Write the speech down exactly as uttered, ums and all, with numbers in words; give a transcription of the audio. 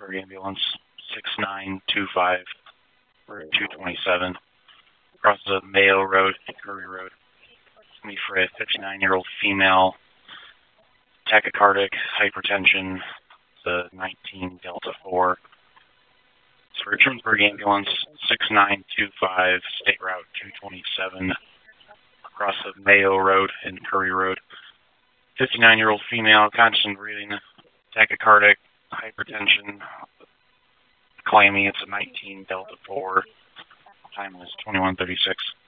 Twinsburg ambulance, six nine two five, Route two twenty-seven, across the Mayo Road and Curry Road. It's me for a fifty-nine-year-old female, tachycardic, hypertension, the nineteen Delta four. It's for Twinsburg ambulance, six nine two five, State Route two twenty-seven, across the Mayo Road and Curry Road. fifty-nine-year-old female, constant breathing, tachycardic, hypertension, claiming it's a nineteen Delta four. Time is twenty-one thirty-six.